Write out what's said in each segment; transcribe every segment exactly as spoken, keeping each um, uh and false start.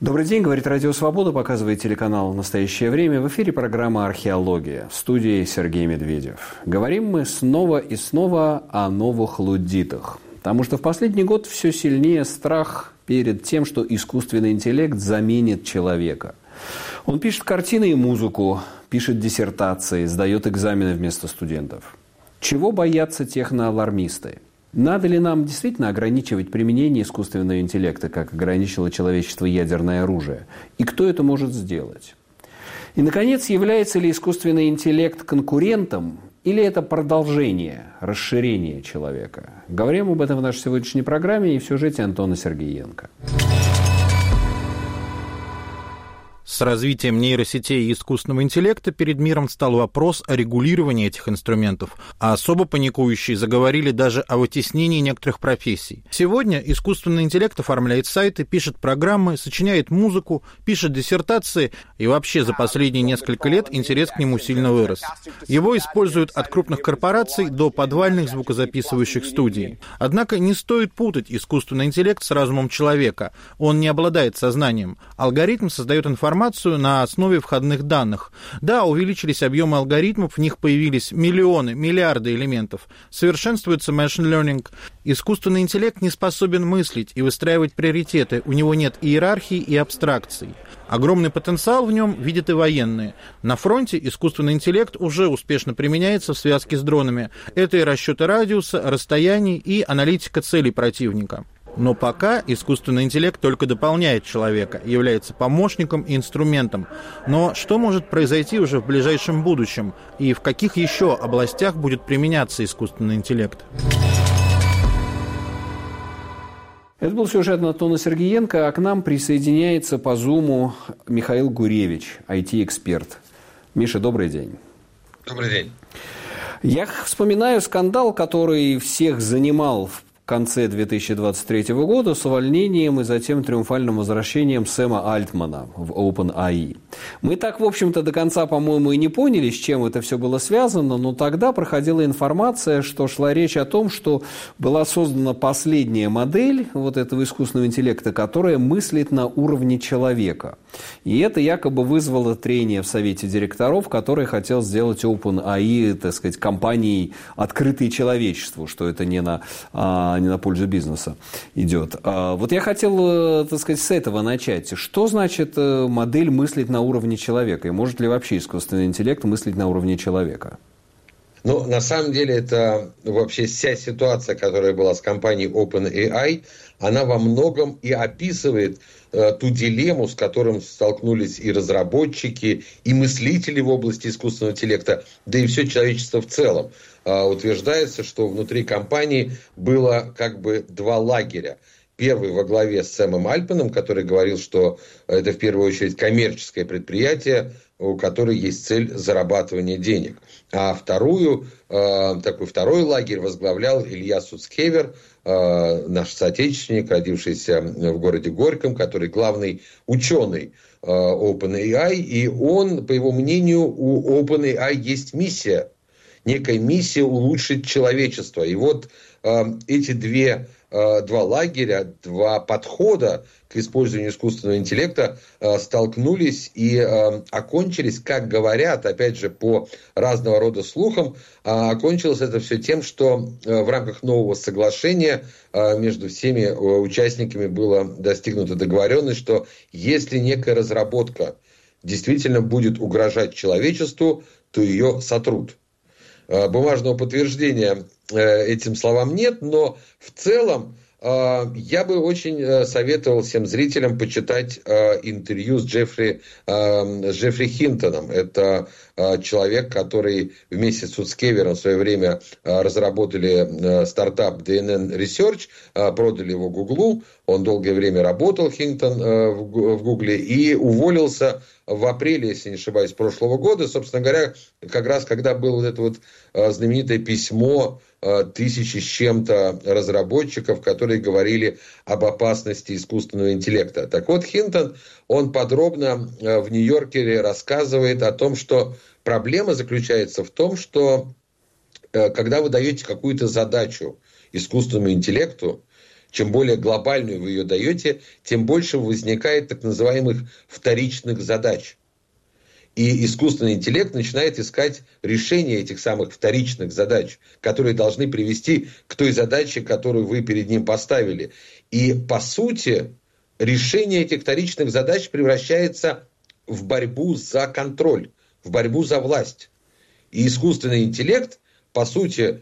Добрый день, говорит Радио Свобода, показывает телеканал «Настоящее время». В эфире программа «Археология». В студии Сергей Медведев. Говорим мы снова и снова о новых луддитах. Потому что в последний год все сильнее страх перед тем, что искусственный интеллект заменит человека. Он пишет картины и музыку, пишет диссертации, сдает экзамены вместо студентов. Чего боятся техноалармисты? Надо ли нам действительно ограничивать применение искусственного интеллекта, как ограничило человечество ядерное оружие? И кто это может сделать? И, наконец, является ли искусственный интеллект конкурентом или это продолжение, расширение человека? Говорим об этом в нашей сегодняшней программе и в сюжете Антона Сергеенко. С развитием нейросетей и искусственного интеллекта перед миром встал вопрос о регулировании этих инструментов, а особо паникующие заговорили даже о вытеснении некоторых профессий. Сегодня искусственный интеллект оформляет сайты, пишет программы, сочиняет музыку, пишет диссертации, и вообще за последние несколько лет интерес к нему сильно вырос. Его используют от крупных корпораций до подвальных звукозаписывающих студий. Однако не стоит путать искусственный интеллект с разумом человека. Он не обладает сознанием. Алгоритм создает информацию на основе входных данных. Да, увеличились объемы алгоритмов, в них появились миллионы, миллиарды элементов. Совершенствуется machine learning. Искусственный интеллект не способен мыслить и выстраивать приоритеты. У него нет иерархии и абстракций. Огромный потенциал в нем видят и военные. На фронте искусственный интеллект уже успешно применяется в связке с дронами. Это и расчеты радиуса, расстояний и аналитика целей противника. Но пока искусственный интеллект только дополняет человека, является помощником и инструментом. Но что может произойти уже в ближайшем будущем? И в каких еще областях будет применяться искусственный интеллект? Это был сюжет Антона Сергеенко, а к нам присоединяется по Зуму Михаил Гуревич, ай ти-эксперт. Миша, добрый день. Добрый день. Я вспоминаю скандал, который всех занимал в В конце две тысячи двадцать третьего года с увольнением и затем триумфальным возвращением Сэма Альтмана в OpenAI. Мы так, в общем-то, до конца, по-моему, и не поняли, с чем это все было связано, но тогда проходила информация, что шла речь о том, что была создана последняя модель вот этого искусственного интеллекта, которая мыслит на уровне человека. И это якобы вызвало трение в совете директоров, который хотел сделать OpenAI, так сказать, компанией, открытой человечеству, что это не на... а не на пользу бизнеса идет. Вот я хотел, так сказать, с этого начать. Что значит модель мыслить на уровне человека? И может ли вообще искусственный интеллект мыслить на уровне человека? Ну, на самом деле, это вообще вся ситуация, которая была с компанией OpenAI, она во многом и описывает э, ту дилемму, с которым столкнулись и разработчики, и мыслители в области искусственного интеллекта, да и все человечество в целом. Э, утверждается, что внутри компании было как бы два лагеря. Первый во главе с Сэмом Альтманом, который говорил, что это в первую очередь коммерческое предприятие, у которого есть цель зарабатывания денег. А вторую, э, такой второй лагерь возглавлял Илья Суцкевер, э, наш соотечественник, родившийся в городе Горьком, который главный ученый э, OpenAI. И он, по его мнению, у OpenAI есть миссия, некая миссия улучшить человечество. И вот э, эти две два лагеря, два подхода к использованию искусственного интеллекта э, столкнулись и э, окончились, как говорят, опять же, по разного рода слухам, э, окончилось это все тем, что э, в рамках нового соглашения э, между всеми э, участниками была достигнута договоренность, что если некая разработка действительно будет угрожать человечеству, то ее сотрут. Э, бумажного подтверждения этим словам нет, но в целом э, я бы очень э, советовал всем зрителям почитать э, интервью с Джеффри, э, с Джеффри Хинтоном. Это э, человек, который вместе с Суцкевером в свое время э, разработали э, стартап ди эн эн Research, э, продали его Гуглу. Он долгое время работал, Хинтон, э, в, в Гугле, и уволился в апреле, если не ошибаюсь, прошлого года. Собственно говоря, как раз когда было вот это вот э, знаменитое письмо тысячи с чем-то разработчиков, которые говорили об опасности искусственного интеллекта. Так вот, Хинтон, он подробно в Нью-Йоркере рассказывает о том, что проблема заключается в том, что когда вы даете какую-то задачу искусственному интеллекту, чем более глобальную вы ее даете, тем больше возникает так называемых вторичных задач. И искусственный интеллект начинает искать решение этих самых вторичных задач, которые должны привести к той задаче, которую вы перед ним поставили. И, по сути, решение этих вторичных задач превращается в борьбу за контроль, в борьбу за власть. И искусственный интеллект, по сути,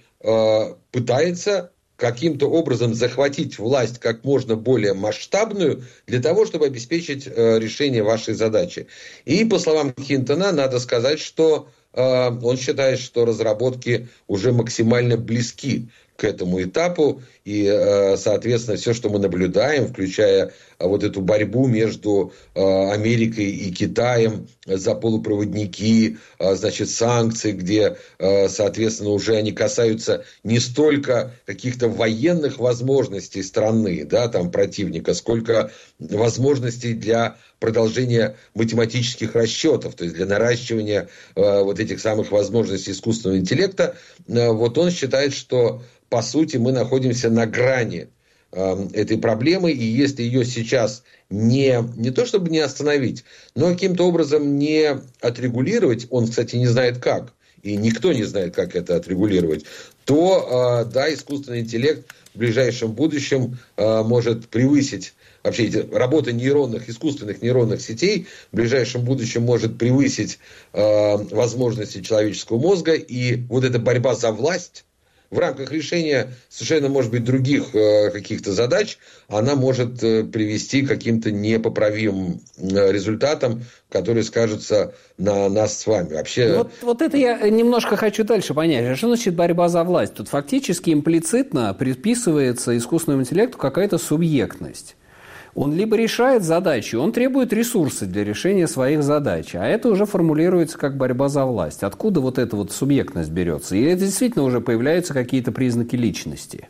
пытается каким-то образом захватить власть как можно более масштабную для того, чтобы обеспечить решение вашей задачи. И, по словам Хинтона, надо сказать, что он считает, что разработки уже максимально близки к этому этапу, и, соответственно, все, что мы наблюдаем, включая вот эту борьбу между Америкой и Китаем за полупроводники, значит, санкции, где, соответственно, уже они касаются не столько каких-то военных возможностей страны, да, там, противника, сколько возможностей для продолжения математических расчетов, то есть для наращивания вот этих самых возможностей искусственного интеллекта. Вот он считает, что по сути, мы находимся на грани э, этой проблемы, и если ее сейчас не, не то чтобы не остановить, но каким-то образом не отрегулировать, он, кстати, не знает как, и никто не знает, как это отрегулировать, то, э, да, искусственный интеллект в ближайшем будущем э, может превысить, вообще эти, работа нейронных, искусственных нейронных сетей в ближайшем будущем может превысить э, возможности человеческого мозга, и вот эта борьба за власть, в рамках решения совершенно, может быть, других э, каких-то задач, она может э, привести к каким-то непоправимым э, результатам, которые скажутся на нас с вами. Вообще... Вот, вот это я немножко хочу дальше понять. А что значит борьба за власть? Тут фактически имплицитно приписывается искусственному интеллекту какая-то субъектность. Он либо решает задачи, он требует ресурсы для решения своих задач, а это уже формулируется как борьба за власть. Откуда вот эта вот субъектность берется? И это действительно уже появляются какие-то признаки личности.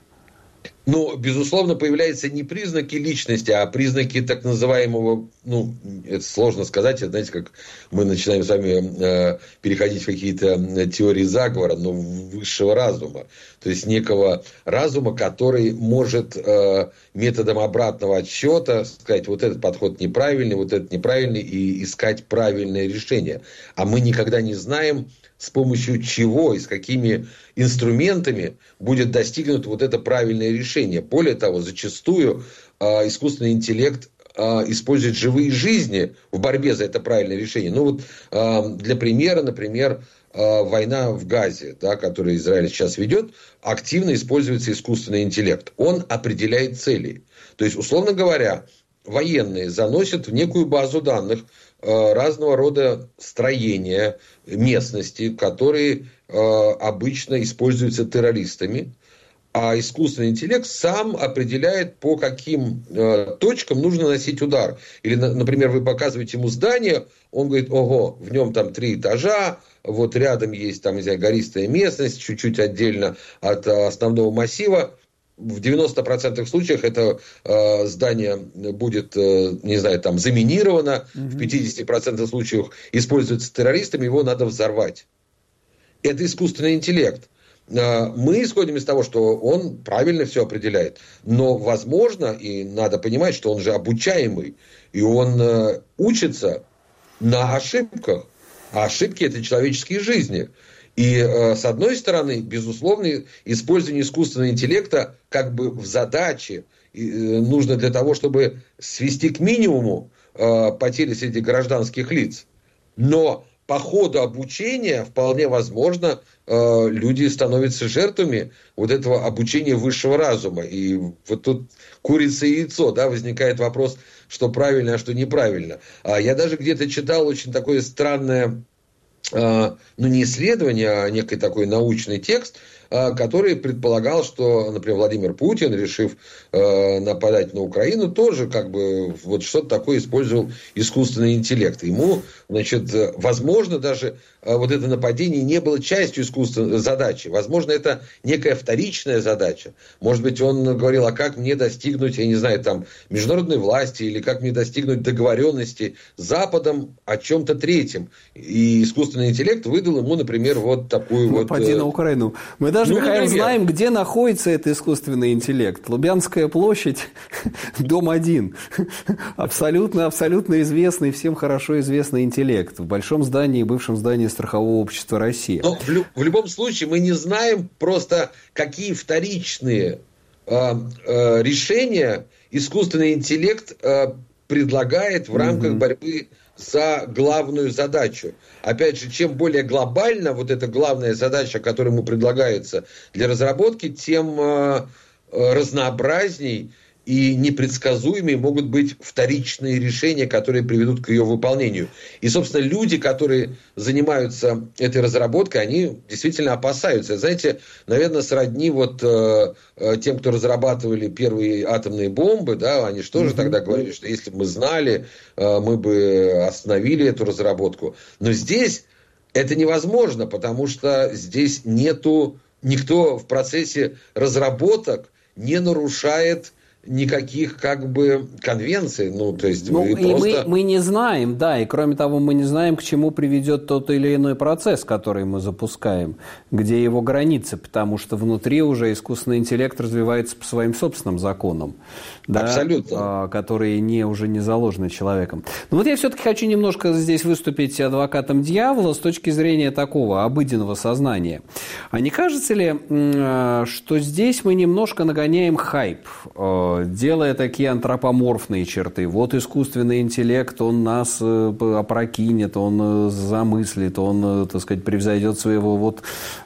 Ну, безусловно, появляются не признаки личности, а признаки так называемого, ну, это сложно сказать, это, знаете, как мы начинаем с вами э, переходить в какие-то теории заговора, но высшего разума. То есть некого разума, который может э, методом обратного отсчета сказать, вот этот подход неправильный, вот этот неправильный, и искать правильное решение. А мы никогда не знаем, с помощью чего и с какими инструментами будет достигнуто вот это правильное решение. Более того, зачастую э, искусственный интеллект э, использует живые жизни в борьбе за это правильное решение. Ну вот э, для примера, например, э, война в Газе, да, которую Израиль сейчас ведет, активно используется искусственный интеллект. Он определяет цели. То есть, условно говоря, военные заносят в некую базу данных разного рода строения местности, которые э, обычно используются террористами, а искусственный интеллект сам определяет, по каким э, точкам нужно наносить удар. Или, на, например, вы показываете ему здание, он говорит, ого, в нем там три этажа, вот рядом есть там, не знаю, гористая местность, чуть-чуть отдельно от э, основного массива. В девяноста процентах случаев это э, здание будет, э, не знаю, там заминировано, угу. В пятидесяти процентах случаев используется террористами, его надо взорвать. Это искусственный интеллект. Э, мы исходим из того, что он правильно все определяет. Но возможно, и надо понимать, что он же обучаемый, и он э, учится на ошибках. А ошибки – это человеческие жизни. И, э, с одной стороны, безусловно, использование искусственного интеллекта как бы в задаче э, нужно для того, чтобы свести к минимуму э, потери среди гражданских лиц. Но по ходу обучения вполне возможно э, люди становятся жертвами вот этого обучения высшего разума. И вот тут курица и яйцо, да, возникает вопрос, что правильно, а что неправильно. А я даже где-то читал очень такое странное, ну, не исследование, а некий такой научный текст, который предполагал, что, например, Владимир Путин, решив нападать на Украину, тоже как бы вот что-то такое использовал искусственный интеллект. Ему, значит, возможно, даже вот это нападение не было частью искусственной задачи. Возможно, это некая вторичная задача. Может быть, он говорил, а как мне достигнуть, я не знаю, там, международной власти, или как мне достигнуть договоренности с Западом о чем-то третьем. И искусственный интеллект выдал ему, например, вот такую вот... Напади на Украину. Мы даже, ну, Михаил, например, знаем, где находится этот искусственный интеллект. Лубянская площадь, дом один. Абсолютно, абсолютно известный, всем хорошо известный интеллект. В большом здании, бывшем здании Страхового общества России. Но в, лю- в любом случае мы не знаем просто, какие вторичные э, э, решения искусственный интеллект э, предлагает в рамках mm-hmm. борьбы за главную задачу. Опять же, чем более глобальна вот эта главная задача, которая ему предлагается для разработки, тем э, э, разнообразней и непредсказуемые могут быть вторичные решения, которые приведут к ее выполнению. И, собственно, люди, которые занимаются этой разработкой, они действительно опасаются. Знаете, наверное, сродни вот э, тем, кто разрабатывали первые атомные бомбы, да, они же тоже mm-hmm. тогда говорили, что если бы мы знали, э, мы бы остановили эту разработку. Но здесь это невозможно, потому что здесь нету, никто в процессе разработок не нарушает никаких как бы конвенций, ну то есть ну, вы и просто... мы, мы не знаем, да, и кроме того мы не знаем, к чему приведет тот или иной процесс, который мы запускаем, где его границы, потому что внутри уже искусственный интеллект развивается по своим собственным законам, да, абсолютно, которые не, уже не заложены человеком. Но вот я все-таки хочу немножко здесь выступить адвокатом дьявола с точки зрения такого обыденного сознания. А не кажется ли, что здесь мы немножко нагоняем хайп, делая такие антропоморфные черты? Вот искусственный интеллект, он нас опрокинет, он замыслит, он, так сказать, превзойдет своего вот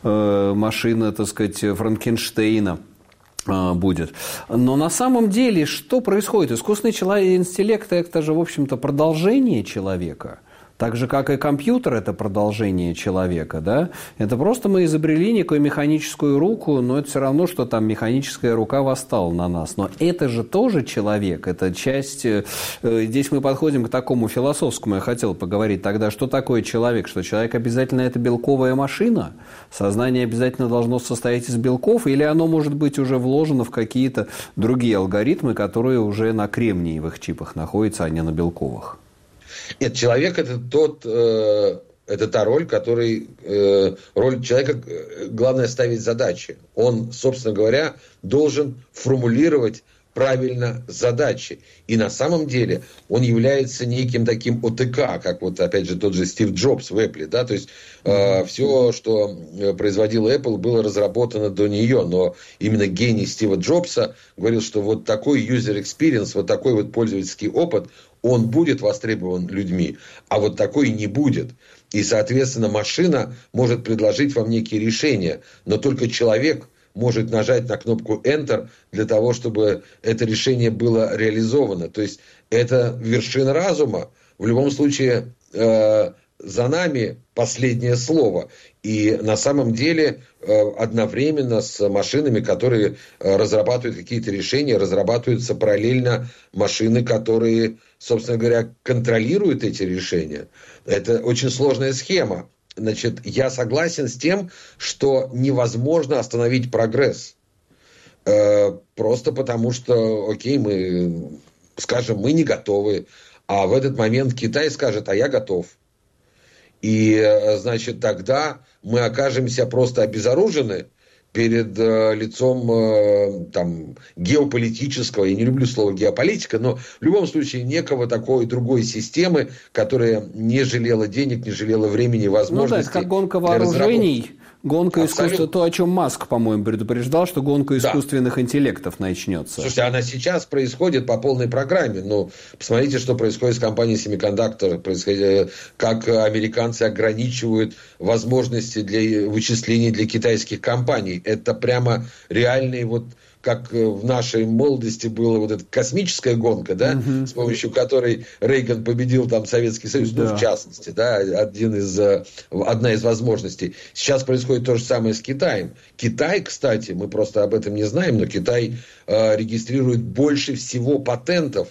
машины, так сказать, Франкенштейна будет. Но на самом деле что происходит? Искусственный интеллект – это же, в общем-то, продолжение человека. Так же, как и компьютер – это продолжение человека, да? Это просто мы изобрели некую механическую руку, но это все равно, что там механическая рука восстала на нас. Но это же тоже человек, это часть… Здесь мы подходим к такому философскому, я хотел поговорить тогда, что такое человек? Что человек обязательно это белковая машина? Сознание обязательно должно состоять из белков? Или оно может быть уже вложено в какие-то другие алгоритмы, которые уже на кремниевых чипах находятся, а не на белковых? Нет, человек это тот, э, это та роль, который, э, роль человека, главное ставить задачи. Он, собственно говоря, должен формулировать правильно задачи. И на самом деле он является неким таким ОТК, как вот опять же тот же Стив Джобс в Apple, да, то есть э, все, что производил Apple, было разработано до нее, но именно гений Стива Джобса говорил, что вот такой user experience, вот такой вот пользовательский опыт, он будет востребован людьми, а вот такой не будет. И, соответственно, машина может предложить вам некие решения, но только человек может нажать на кнопку Enter для того, чтобы это решение было реализовано. То есть это вершина разума. В любом случае, э, за нами последнее слово. И на самом деле э, одновременно с машинами, которые э, разрабатывают какие-то решения, разрабатываются параллельно машины, которые, собственно говоря, контролируют эти решения. Это очень сложная схема. Значит, я согласен с тем, что невозможно остановить прогресс. Э, просто потому что, окей, мы скажем, мы не готовы. А в этот момент Китай скажет, а я готов. И, значит, тогда мы окажемся просто обезоружены перед э, лицом э, там, геополитического, я не люблю слово геополитика, но в любом случае некого такой другой системы, которая не жалела денег, не жалела времени и возможностей. Ну да, это как гонка вооружений, гонка искусства, то, о чем Маск, по-моему, предупреждал, что гонка искусственных да. интеллектов начнется. Слушайте, она сейчас происходит по полной программе. Ну, посмотрите, что происходит с компанией Semiconductor, как американцы ограничивают возможности для вычислений для китайских компаний. Это прямо реальные вот... как в нашей молодости была вот эта космическая гонка, да, угу. с помощью которой Рейган победил там Советский Союз, да. ну, в частности, да, один из, одна из возможностей. Сейчас происходит то же самое с Китаем. Китай, кстати, мы просто об этом не знаем, но Китай э, регистрирует больше всего патентов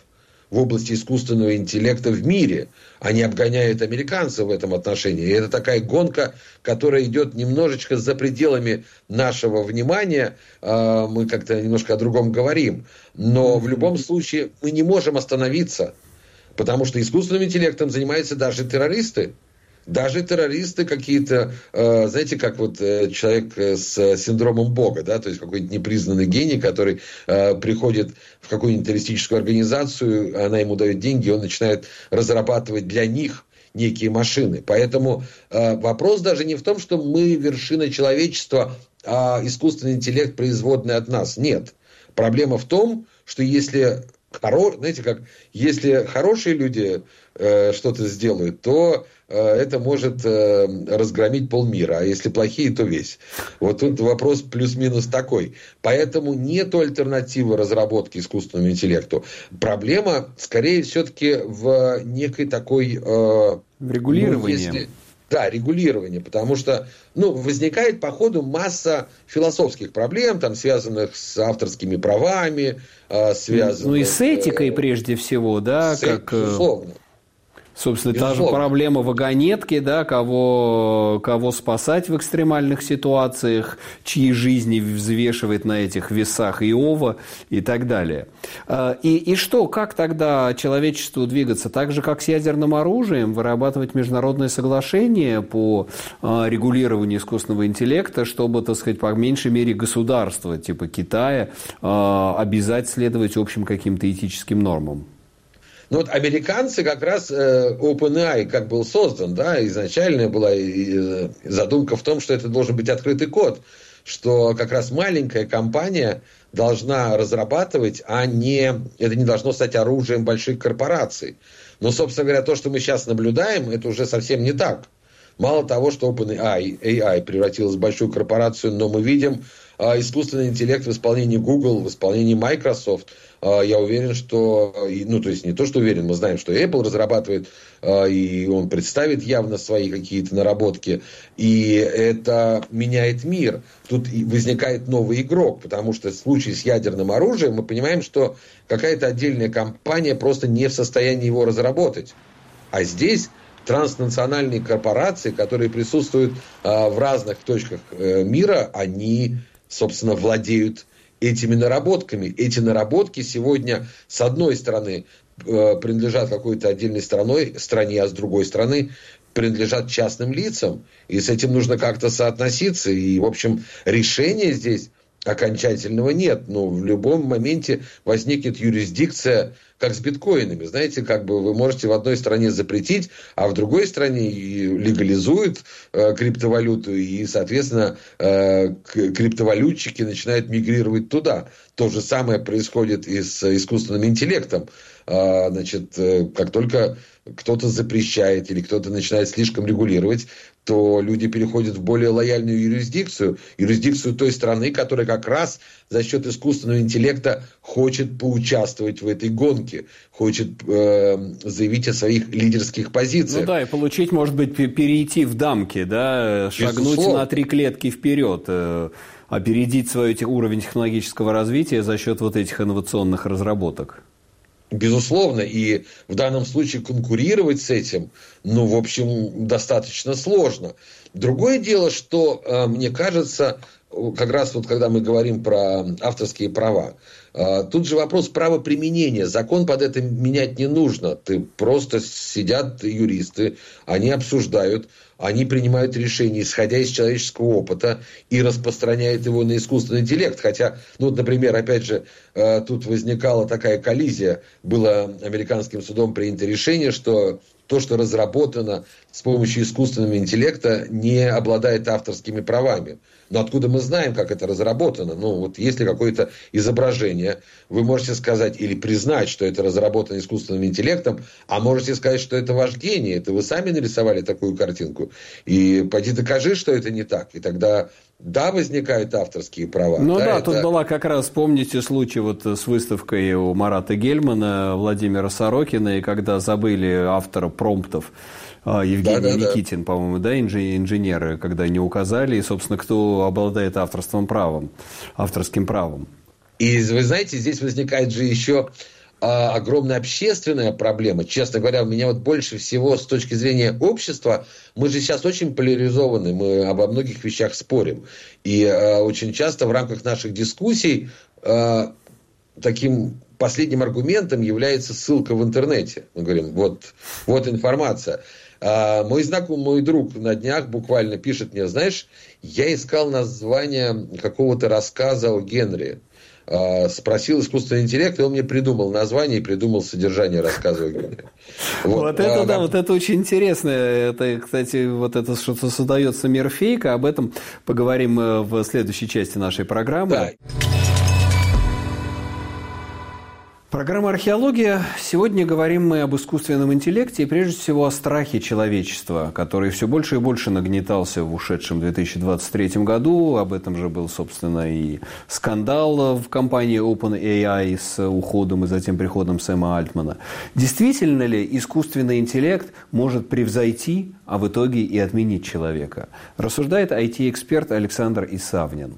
в области искусственного интеллекта в мире. Они обгоняют американцев в этом отношении. И это такая гонка, которая идет немножечко за пределами нашего внимания. Мы как-то немножко о другом говорим. Но в любом случае мы не можем остановиться. Потому что искусственным интеллектом занимаются даже террористы. Даже террористы какие-то, э, знаете, как вот э, человек с синдромом Бога, да, то есть какой-нибудь непризнанный гений, который э, приходит в какую-нибудь террористическую организацию, она ему дает деньги, и он начинает разрабатывать для них некие машины. Поэтому э, вопрос даже не в том, что мы вершина человечества, а искусственный интеллект производный от нас. Нет. Проблема в том, что если... Хоро... Знаете, как если хорошие люди э, что-то сделают, то э, это может э, разгромить полмира, а если плохие, то весь. Вот тут вопрос плюс-минус такой. Поэтому нет альтернативы разработке искусственному интеллекту. Проблема, скорее, все-таки в некой такой... Э, регулировании. Ну, если... Да, регулирование, потому что ну, возникает по ходу масса философских проблем, там, связанных с авторскими правами, э, связанных... Ну и с этикой, прежде всего, да? С, как, безусловно. Собственно, Безусловно. та же проблема вагонетки, да, кого, кого спасать в экстремальных ситуациях, чьи жизни взвешивает на этих весах Иова и так далее. И, и что, как тогда человечеству двигаться? Так же, как с ядерным оружием, вырабатывать международные соглашения по регулированию искусственного интеллекта, чтобы, так сказать, по меньшей мере государства, типа Китая, обязать следовать общим каким-то этическим нормам? Ну вот американцы как раз э, OpenAI как был создан, да, изначально была э, задумка в том, что это должен быть открытый код, что как раз маленькая компания должна разрабатывать, а не это не должно стать оружием больших корпораций. Но, собственно говоря, то, что мы сейчас наблюдаем, это уже совсем не так. Мало того, что OpenAI эй ай превратилась в большую корпорацию, но мы видим э, искусственный интеллект в исполнении Google, в исполнении Microsoft. Я уверен, что, ну, то есть не то, что уверен, мы знаем, что Apple разрабатывает, и он представит явно свои какие-то наработки, и это меняет мир. Тут возникает новый игрок, потому что в случае с ядерным оружием мы понимаем, что какая-то отдельная компания просто не в состоянии его разработать. А здесь транснациональные корпорации, которые присутствуют в разных точках мира, они, собственно, владеют этими наработками. Эти наработки сегодня, с одной стороны, принадлежат какой-то отдельной страной, стране, а с другой стороны, принадлежат частным лицам. И с этим нужно как-то соотноситься. И, в общем, решения здесь окончательного нет. Но в любом моменте возникнет юрисдикция, как с биткоинами. Знаете, как бы вы можете в одной стране запретить, а в другой стране легализуют э, криптовалюту, и, соответственно, э, криптовалютчики начинают мигрировать туда. То же самое происходит и с искусственным интеллектом. Э, значит, э, как только кто-то запрещает или кто-то начинает слишком регулировать, то люди переходят в более лояльную юрисдикцию, юрисдикцию той страны, которая как раз за счет искусственного интеллекта хочет поучаствовать в этой гонке, хочет э, заявить о своих лидерских позициях. Ну да, и получить, может быть, перейти в дамки, да, шагнуть Безусловно. на три клетки вперед, э, опередить свой уровень технологического развития за счет вот этих инновационных разработок. Безусловно, и в данном случае конкурировать с этим, ну, в общем, достаточно сложно. Другое дело, что, мне кажется, как раз вот когда мы говорим про авторские права, тут же вопрос правоприменения. Закон под это менять не нужно. Ты просто сидят юристы, они обсуждают, они принимают решения, исходя из человеческого опыта, и распространяют его на искусственный интеллект. Хотя, ну, например, опять же, тут возникала такая коллизия. Было американским судом принято решение, что то, что разработано с помощью искусственного интеллекта, не обладает авторскими правами. Но откуда мы знаем, как это разработано? Ну, вот если какое-то изображение, вы можете сказать или признать, что это разработано искусственным интеллектом, а можете сказать, что это ваш гений, это вы сами нарисовали такую картинку. И пойди докажи, что это не так. И тогда, да, возникают авторские права. Ну да, да это... тут была как раз, помните, случай вот с выставкой у Марата Гельмана, Владимира Сорокина, и когда забыли автора промптов, Евгений да, да, Никитин, да. по-моему, да, инженеры, когда не указали, и, собственно, кто обладает авторским правом, авторским правом. И вы знаете, здесь возникает же еще а огромная общественная проблема. Честно говоря, у меня вот больше всего с точки зрения общества, мы же сейчас очень поляризованы, мы обо многих вещах спорим. И э, очень часто в рамках наших дискуссий э, таким последним аргументом является ссылка в интернете. Мы говорим, вот, вот информация. А мой знакомый, мой друг на днях буквально пишет мне, знаешь, я искал название какого-то рассказа о Генри. А, спросил искусственный интеллект, и он мне придумал название и придумал содержание рассказа о Генри. Вот, вот это, а, да, вот это очень интересно. Это, кстати, вот это, что создается мир фейка, об этом поговорим в следующей части нашей программы. Да. Программа «Археология». Сегодня говорим мы об искусственном интеллекте и, прежде всего, о страхе человечества, который все больше и больше нагнетался в ушедшем две тысячи двадцать третьем году. Об этом же был, собственно, и скандал в компании OpenAI с уходом и затем приходом Сэма Альтмана. Действительно ли искусственный интеллект может превзойти, а в итоге и отменить человека? Рассуждает ай ти-эксперт Александр Исавнин.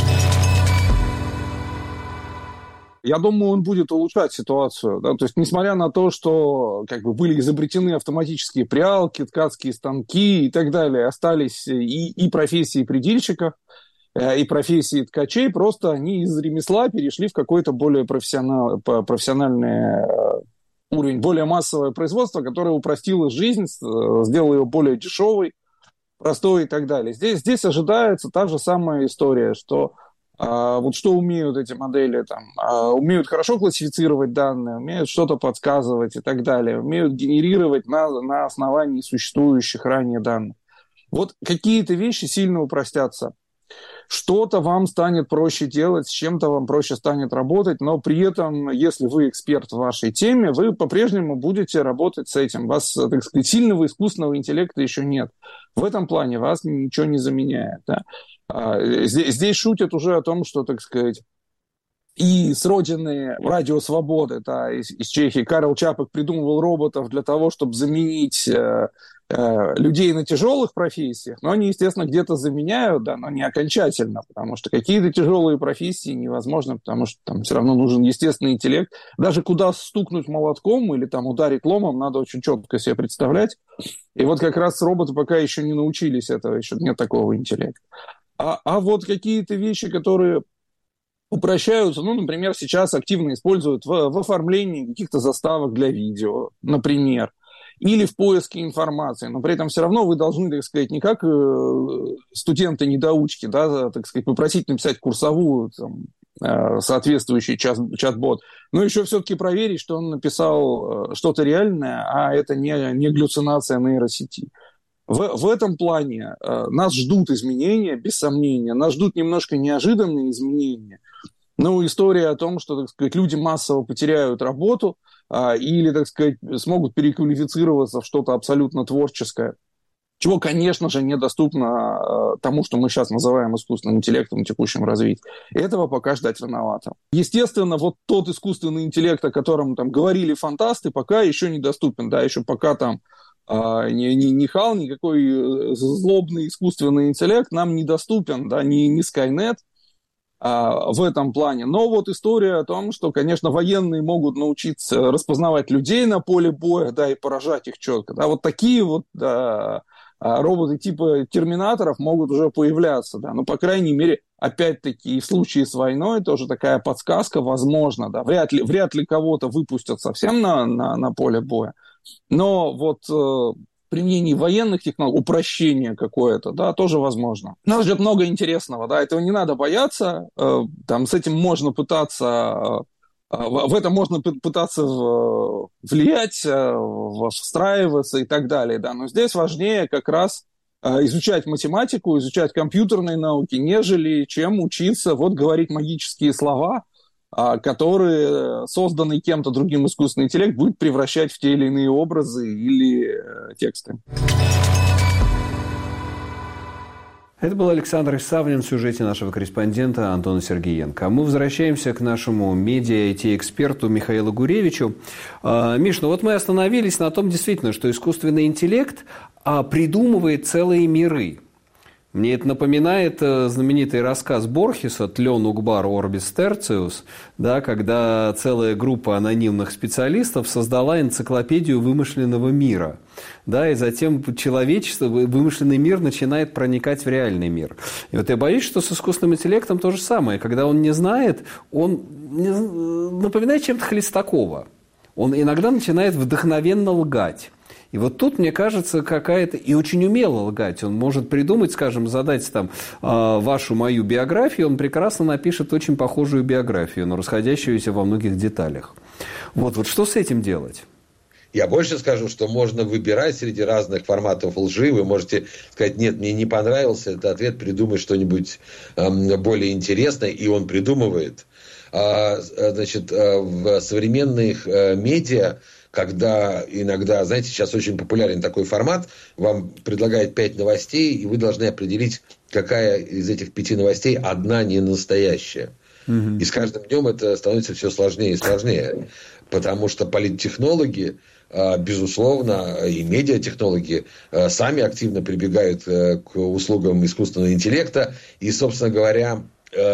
Я думаю, он будет улучшать ситуацию. Да? То есть, несмотря на то, что как бы, были изобретены автоматические прялки, ткацкие станки и так далее, остались и, и профессии предельщиков, и профессии ткачей, просто они из ремесла перешли в какой-то более профессионал, профессиональный уровень, более массовое производство, которое упростило жизнь, сделало ее более дешевой, простой и так далее. Здесь, здесь ожидается та же самая история, что А вот что умеют эти модели, там, умеют хорошо классифицировать данные, умеют что-то подсказывать и так далее, умеют генерировать на, на основании существующих ранее данных. Вот какие-то вещи сильно упростятся. Что-то вам станет проще делать, с чем-то вам проще станет работать, но при этом, если вы эксперт в вашей теме, вы по-прежнему будете работать с этим. У вас, так сказать, сильного искусственного интеллекта еще нет. В этом плане вас ничего не заменяет. Да? Здесь, здесь шутят уже о том, что, так сказать, и с родины радио свободы, да, из, из Чехии, Карл Чапек придумывал роботов для того, чтобы заменить э, э, людей на тяжелых профессиях, но они, естественно, где-то заменяют, да, но не окончательно, потому что какие-то тяжелые профессии невозможно, потому что там все равно нужен естественный интеллект. Даже куда стукнуть молотком или там ударить ломом, надо очень четко себе представлять. И вот как раз роботы пока еще не научились этого, еще нет такого интеллекта. А, а вот какие-то вещи, которые упрощаются, ну, например, сейчас активно используют в, в оформлении каких-то заставок для видео, например, или в поиске информации, но при этом все равно вы должны, так сказать, не как э, студенты-недоучки, да, так сказать, попросить написать курсовую, там, э, соответствующий чат, чат-бот, но еще все-таки проверить, что он написал э, что-то реальное, а это не, не галлюцинация нейросети. В, в этом плане э, нас ждут изменения, без сомнения, нас ждут немножко неожиданные изменения. Ну, история о том, что, так сказать, люди массово потеряют работу э, или, так сказать, смогут переквалифицироваться в что-то абсолютно творческое, чего, конечно же, недоступно э, тому, что мы сейчас называем искусственным интеллектом в текущем развитии. Этого пока ждать рановато. Естественно, вот тот искусственный интеллект, о котором там говорили фантасты, пока еще недоступен, да, еще пока там ни, ни, ни Хал, никакой злобный искусственный интеллект нам недоступен, да, ни, ни Skynet а, в этом плане. Но вот история о том, что, конечно, военные могут научиться распознавать людей на поле боя, да, и поражать их четко. Да, вот такие вот да, роботы типа терминаторов могут уже появляться, да, но, по крайней мере, опять-таки, в случае с войной тоже такая подсказка возможна, да, вряд ли, вряд ли кого-то выпустят совсем на, на, на поле боя. Но вот э, применение военных технологий, упрощение какое-то, да, тоже возможно. Нас ждет много интересного, да, этого не надо бояться, э, там с этим можно пытаться, э, в это можно пытаться в, влиять, э, встраиваться и так далее, да, но здесь важнее как раз э, изучать математику, изучать компьютерные науки, нежели чем учиться вот говорить магические слова, которые созданный кем-то другим искусственный интеллект будет превращать в те или иные образы или э, тексты. Это был Александр Исавнин в сюжете нашего корреспондента Антона Сергеенко. А мы возвращаемся к нашему медиа-ай ти-эксперту Михаилу Гуревичу. Миш, ну вот мы остановились на том, действительно, что искусственный интеллект придумывает целые миры. Мне это напоминает знаменитый рассказ Борхеса «Тлен угбар орбис терциус», да, когда целая группа анонимных специалистов создала энциклопедию вымышленного мира. Да, и затем человечество, вымышленный мир начинает проникать в реальный мир. И вот я боюсь, что с искусственным интеллектом то же самое. Когда он не знает, он напоминает чем-то Хлестакова. Он иногда начинает вдохновенно лгать. И вот тут, мне кажется, какая-то... И очень умело лгать. Он может придумать, скажем, задать там вашу, мою биографию, он прекрасно напишет очень похожую биографию, но расходящуюся во многих деталях. Вот, вот что с этим делать? Я больше скажу, что можно выбирать среди разных форматов лжи. Вы можете сказать, нет, мне не понравился этот ответ, придумай что-нибудь э, более интересное, и он придумывает. А, значит, в современных э, медиа, когда иногда, знаете, сейчас очень популярен такой формат, вам предлагают пять новостей, и вы должны определить, какая из этих пяти новостей одна не настоящая. Mm-hmm. И с каждым днем это становится все сложнее и сложнее, потому что политтехнологи, безусловно, и медиатехнологи сами активно прибегают к услугам искусственного интеллекта и, собственно говоря,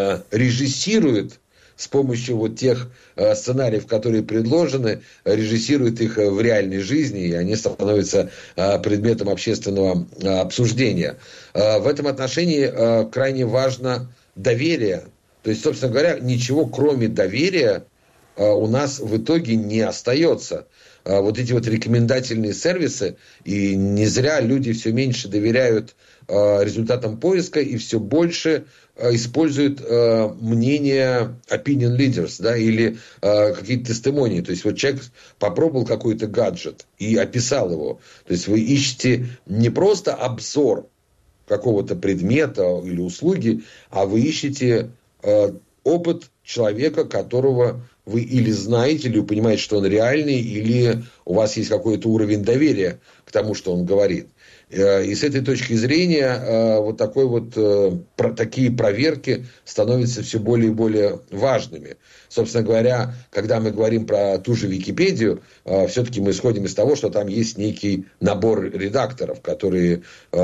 режиссируют с помощью вот тех э, сценариев, которые предложены, режиссируют их в реальной жизни, и они становятся э, предметом общественного э, обсуждения. Э, в этом отношении э, крайне важно доверие. То есть, собственно говоря, ничего кроме доверия э, у нас в итоге не остается. Э, вот эти вот рекомендательные сервисы, и не зря люди все меньше доверяют э, результатам поиска и все больше используют э, мнение opinion leaders, да, или э, какие-то тестимонии. То есть, вот человек попробовал какой-то гаджет и описал его. То есть, вы ищете не просто обзор какого-то предмета или услуги, а вы ищете э, опыт человека, которого вы или знаете, или вы понимаете, что он реальный, или у вас есть какой-то уровень доверия к тому, что он говорит. И с этой точки зрения вот, такой вот такие проверки становятся все более и более важными. Собственно говоря, когда мы говорим про ту же Википедию, все-таки мы исходим из того, что там есть некий набор редакторов, которые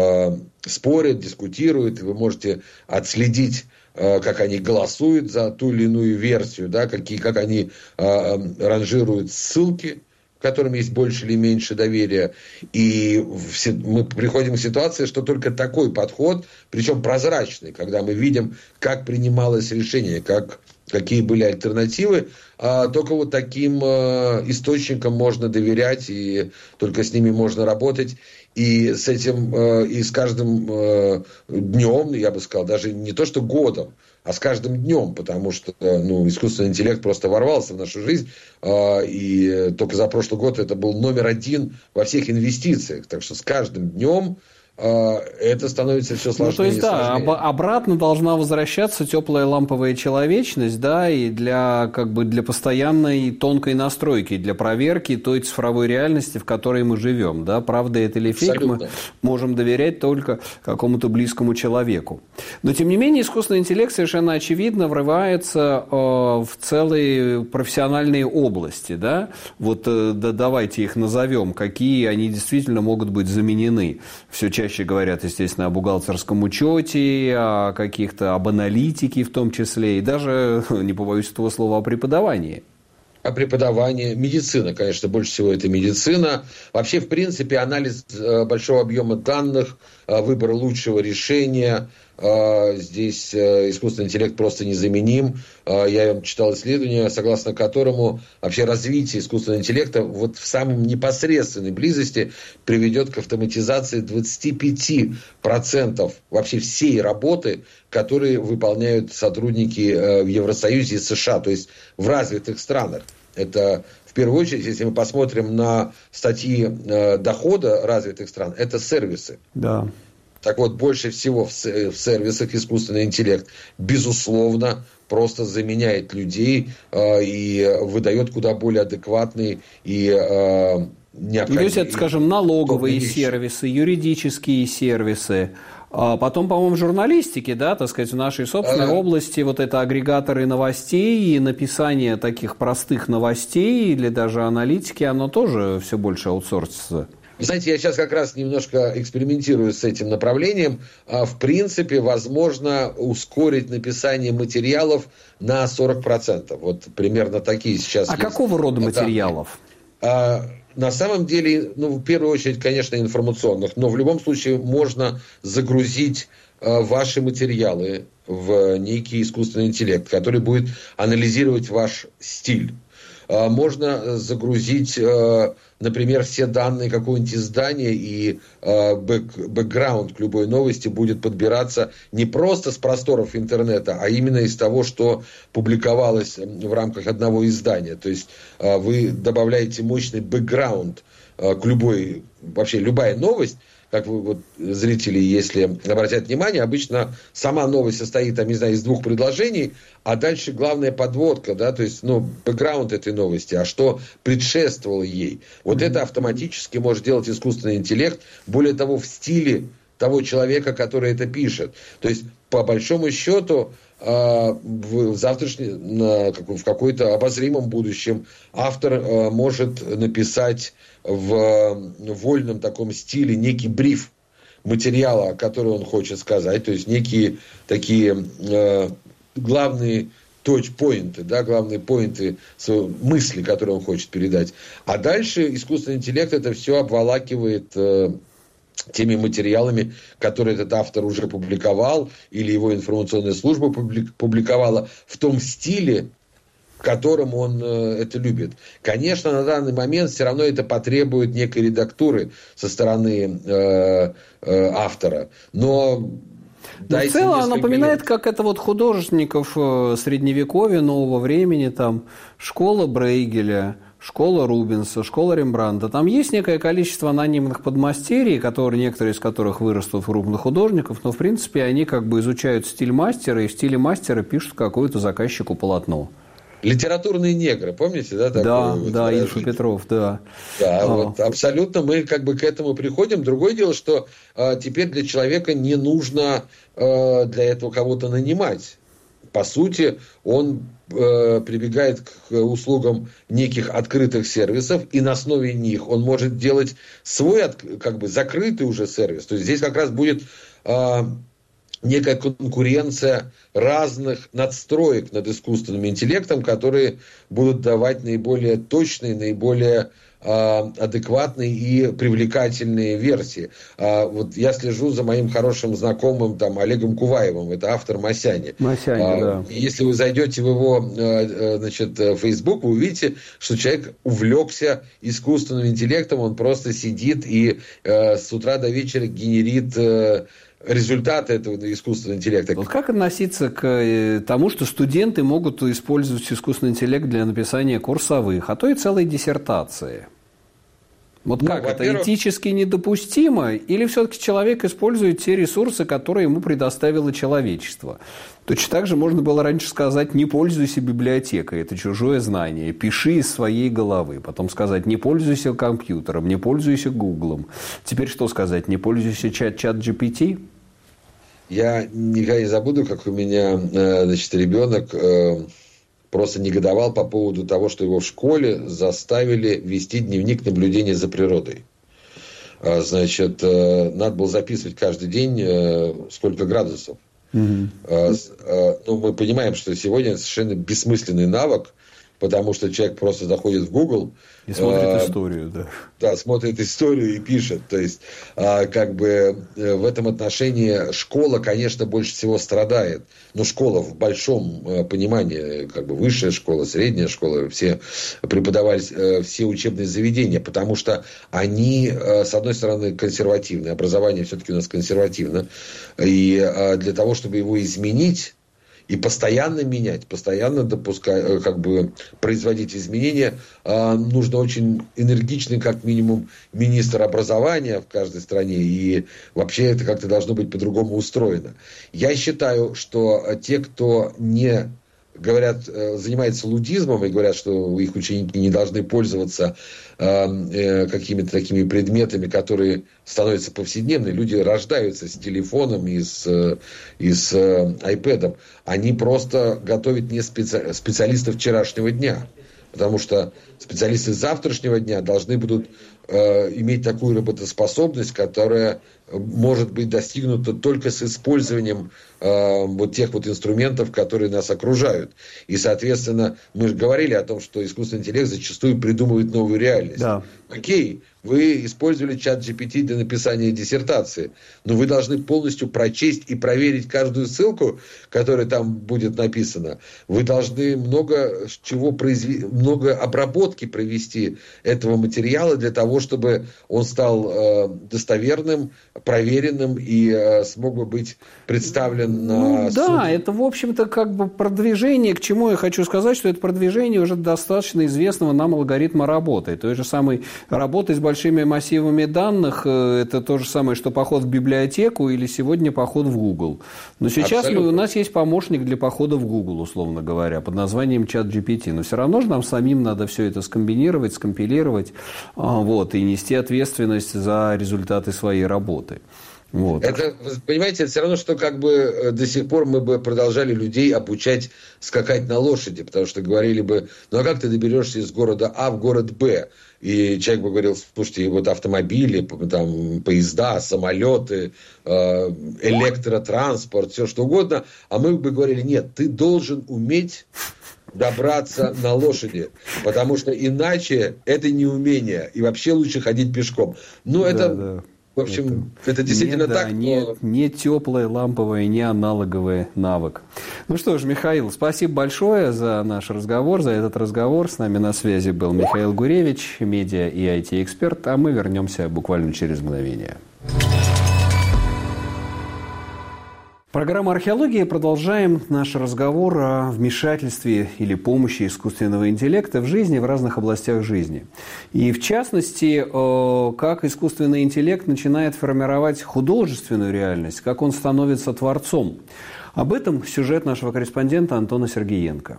спорят, дискутируют, и вы можете отследить, как они голосуют за ту или иную версию, да, какие, как они ранжируют ссылки, которым есть больше или меньше доверия. И мы приходим к ситуации, что только такой подход, причем прозрачный, когда мы видим, как принималось решение, как, какие были альтернативы, а только вот таким э, источникам можно доверять, и только с ними можно работать. И с этим, э, и с каждым э, днем, я бы сказал, даже не то что годом, а с каждым днем, потому что ну, искусственный интеллект просто ворвался в нашу жизнь, э, и только за прошлый год это был номер один во всех инвестициях. Так что с каждым днем это становится все сложнее. Ну, то есть, да, об, обратно должна возвращаться теплая ламповая человечность, да, и для, как бы, для постоянной тонкой настройки, для проверки той цифровой реальности, в которой мы живем, да, правда это или фейк, мы можем доверять только какому-то близкому человеку. Но, тем не менее, искусственный интеллект совершенно очевидно врывается э, в целые профессиональные области, да, вот э, да, давайте их назовем, какие они действительно могут быть заменены. Все чаще Чаще говорят, естественно, о бухгалтерском учете, о каких-то, об аналитике в том числе, и даже, не побоюсь этого слова, о преподавании. О преподавании. Медицина, конечно, больше всего это медицина. Вообще, в принципе, анализ большого объема данных, выбор лучшего решения. Здесь искусственный интеллект просто незаменим. Я читал исследование, согласно которому вообще развитие искусственного интеллекта вот в самом непосредственной близости приведет к автоматизации двадцать пять процентов вообще всей работы, которые выполняют сотрудники в Евросоюзе и США, то есть в развитых странах. Это в первую очередь, если мы посмотрим на статьи дохода развитых стран, это сервисы. Да. Так вот, больше всего в сервисах искусственный интеллект, безусловно, просто заменяет людей э, и выдает куда более адекватные и э, необходимые... То есть, это, скажем, налоговые сервисы, юридические сервисы, а потом, по-моему, журналистики, да, так сказать, в нашей собственной а... области вот это агрегаторы новостей и написание таких простых новостей или даже аналитики, оно тоже все больше аутсорсится. Знаете, я сейчас как раз немножко экспериментирую с этим направлением. В принципе, возможно ускорить написание материалов на сорок процентов. Вот примерно такие сейчас А есть. Какого рода материалов? А, на самом деле, ну, в первую очередь, конечно, информационных. Но в любом случае можно загрузить а, ваши материалы в некий искусственный интеллект, который будет анализировать ваш стиль. Можно загрузить, например, все данные какого-нибудь издания, и бэк, бэкграунд к любой новости будет подбираться не просто с просторов интернета, а именно из того, что публиковалось в рамках одного издания. То есть вы добавляете мощный бэкграунд к любой, вообще любая новость. Как вы, вот, зрители, если обратят внимание, обычно сама новость состоит, там, не знаю, из двух предложений, а дальше главная подводка, да, то есть, ну, бэкграунд этой новости, а что предшествовало ей. Вот mm-hmm. это автоматически может делать искусственный интеллект, более того, в стиле того человека, который это пишет. То есть, по большому счету, в завтрашнем, в какой-то обозримом будущем автор может написать в вольном таком стиле некий бриф материала, который он хочет сказать, то есть некие такие главные точпоинты, да, главные поинты мысли, которые он хочет передать. А дальше искусственный интеллект это все обволакивает теми материалами, которые этот автор уже публиковал, или его информационная служба публиковала, в том стиле, которым он э, это любит. Конечно, на данный момент все равно это потребует некой редактуры со стороны э, э, автора. Но... Но в целом оно напоминает, лет. Как это вот художников средневековья, нового времени, там, школа Брейгеля, школа Рубенса, школа Рембрандта. Там есть некое количество анонимных подмастерий, которые, некоторые из которых вырастут в крупных художников, но, в принципе, они как бы изучают стиль мастера, и в стиле мастера пишут какое-то заказчику полотно. Литературные негры, помните, да? Да, вот да, Ильфа Петров, да. Да, а. вот абсолютно мы как бы к этому приходим. Другое дело, что а, теперь для человека не нужно а, для этого кого-то нанимать. По сути, он а, прибегает к услугам неких открытых сервисов, и на основе них он может делать свой как бы закрытый уже сервис. То есть здесь как раз будет... А, некая конкуренция разных надстроек над искусственным интеллектом, которые будут давать наиболее точные, наиболее э, адекватные и привлекательные версии. А, вот я слежу за моим хорошим знакомым там, Олегом Куваевым, это автор Масяни. Масяни, а, да. Если вы зайдете в его э, значит, Facebook, вы увидите, что человек увлекся искусственным интеллектом, он просто сидит и э, с утра до вечера генерит... Э, результаты этого искусственного интеллекта. Вот как относиться к тому, что студенты могут использовать искусственный интеллект для написания курсовых, а то и целой диссертации? Вот ну, как это этически недопустимо? Или все-таки человек использует те ресурсы, которые ему предоставило человечество? Точно так же можно было раньше сказать: не пользуйся библиотекой, это чужое знание, пиши из своей головы. Потом сказать: не пользуйся компьютером, не пользуйся Гуглом. Теперь что сказать: не пользуйся чат, чат джи пи ти? Я никогда не забуду, как у меня, значит, ребенок просто негодовал по поводу того, что его в школе заставили вести дневник наблюдения за природой. Значит, надо было записывать каждый день, сколько градусов. Mm-hmm. Ну, мы понимаем, что сегодня это совершенно бессмысленный навык, потому что человек просто заходит в Google и смотрит э, историю, да. Да, смотрит историю и пишет. То есть, э, как бы э, в этом отношении школа, конечно, больше всего страдает. Но школа в большом э, понимании, как бы высшая школа, средняя школа, все преподавались, э, все учебные заведения, потому что они, э, с одной стороны, консервативны. Образование все-таки у нас консервативно. И э, для того, чтобы его изменить, и постоянно менять, постоянно допускать, как бы производить изменения, нужно очень энергичный, как минимум, министр образования в каждой стране. И вообще это как-то должно быть по-другому устроено. Я считаю, что те, кто не говорят, занимаются лудизмом и говорят, что их ученики не должны пользоваться э, какими-то такими предметами, которые становятся повседневными. Люди рождаются с телефоном и с, и с э, айпэдом. Они просто готовят не специ... специалистов вчерашнего дня. потому что специалисты завтрашнего дня должны будут э, иметь такую работоспособность, которая может быть достигнута только с использованием э, вот тех вот инструментов, которые нас окружают. И, соответственно, мы же говорили о том, что искусственный интеллект зачастую придумывает новую реальность. Да. Окей, вы использовали чат джи пи ти для написания диссертации, но вы должны полностью прочесть и проверить каждую ссылку, которая там будет написана. Вы должны много чего произвести, много обработки провести этого материала для того, чтобы он стал э, достоверным, проверенным и э, смог бы быть представлен на ну, суд. Да, это, в общем-то, как бы продвижение, к чему я хочу сказать, что это продвижение уже достаточно известного нам алгоритма работы. Той же самой работы с большими массивами данных, это то же самое, что поход в библиотеку или сегодня поход в Google. Но сейчас мы, у нас есть помощник для похода в Google, условно говоря, под названием чат джи пи ти. Но все равно же нам самим надо все это скомбинировать, скомпилировать, вот, и нести ответственность за результаты своей работы. Вот. Это, понимаете, это все равно, что как бы до сих пор мы бы продолжали людей обучать скакать на лошади, потому что говорили бы, ну а как ты доберешься из города А в город Б? И человек бы говорил, слушайте, вот автомобили, там, поезда, самолеты, электротранспорт, все что угодно, а мы бы говорили, нет, ты должен уметь добраться на лошади, потому что иначе это не умение, и вообще лучше ходить пешком. Ну, да, это... Да. В общем, это, это действительно не, так. Да, не, но... не теплое, ламповое, не аналоговый навык. Ну что ж, Михаил, спасибо большое за наш разговор, за этот разговор. С нами на связи был Михаил Гуревич, медиа и ай ти-эксперт, а мы вернемся буквально через мгновение. Программа «Археология». Продолжаем наш разговор о вмешательстве или помощи искусственного интеллекта в жизни, в разных областях жизни. И в частности, как искусственный интеллект начинает формировать художественную реальность, как он становится творцом. Об этом сюжет нашего корреспондента Антона Сергеенко.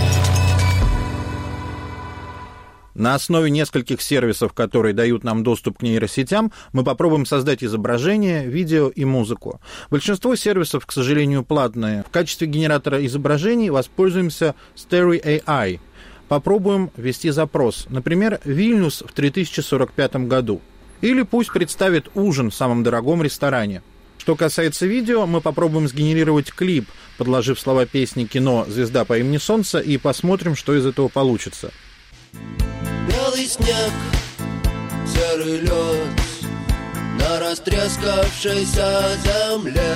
На основе нескольких сервисов, которые дают нам доступ к нейросетям, мы попробуем создать изображение, видео и музыку. Большинство сервисов, к сожалению, платные. В качестве генератора изображений воспользуемся Stary эй ай. Попробуем ввести запрос. Например, Вильнюс в три тысячи сорок пятом году. Или пусть представит ужин в самом дорогом ресторане. Что касается видео, мы попробуем сгенерировать клип, подложив слова песни кино «Звезда по имени Солнце» и посмотрим, что из этого получится. Белый снег, серый лед на растрескавшейся земле,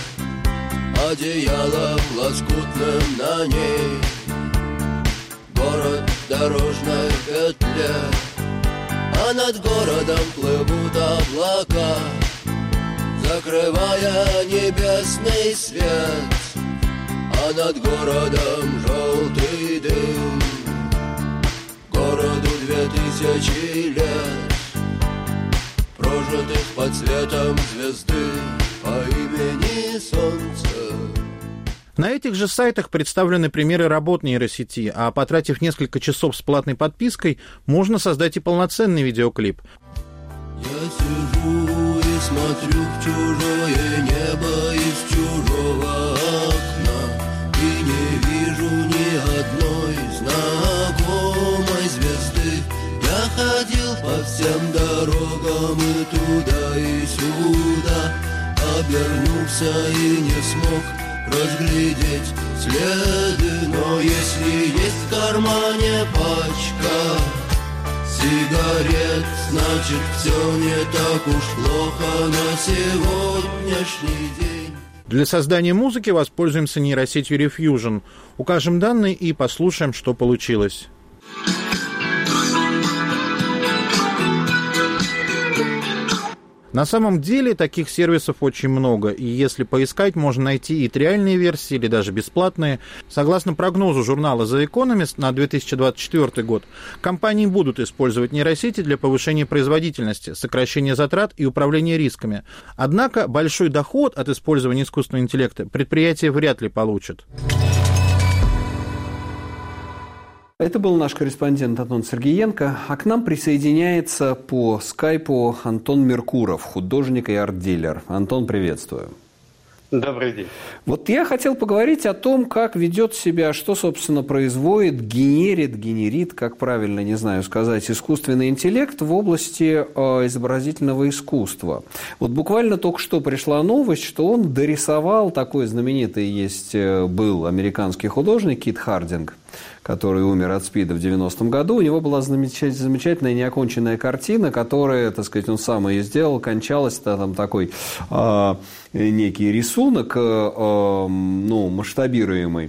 одеялом лоскутным на ней, город в дорожной петле, а над городом плывут облака, закрывая небесный свет, а над городом желтый дым. Городу две тысячи лет, прожитых под светом звезды по имени Солнце. На этих же сайтах представлены примеры работ нейросети, а потратив несколько часов с платной подпиской, можно создать и полноценный видеоклип. Я сижу и смотрю в чужое небо из чужого окна и не вижу ни одной знакомой звезды. Я ходил по всем дорогам и туда, и сюда, обернулся и не смог разглядеть следы. Но если есть в кармане пачка сигарет, значит все не так уж плохо на сегодняшний день. Для создания музыки воспользуемся нейросетью Refusion. Укажем данные и послушаем, что получилось. На самом деле таких сервисов очень много, и если поискать, можно найти и триальные версии, или даже бесплатные. Согласно прогнозу журнала The Economist на две тысячи двадцать четвёртый год, компании будут использовать нейросети для повышения производительности, сокращения затрат и управления рисками. Однако большой доход от использования искусственного интеллекта предприятия вряд ли получат. Это был наш корреспондент Антон Сергеенко, а к нам присоединяется по скайпу Антон Меркуров, художник и арт-дилер. Антон, приветствую. Добрый день. Вот я хотел поговорить о том, как ведет себя, что, собственно, производит, генерит, генерит, как правильно, не знаю сказать, искусственный интеллект в области э, изобразительного искусства. Вот буквально только что пришла новость, что он дорисовал, такой знаменитый есть, был американский художник Кит Хардинг, который умер от СПИДа в девяностом году. У него была замечательная неоконченная картина, которая, так сказать, он сам ее сделал, кончалась, там такой э, некий рисунок, э, э, ну, масштабируемый